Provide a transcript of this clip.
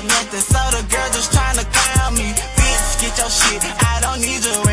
nothing, so the girl just tryna clown me. Bitch, get your shit, I don't need your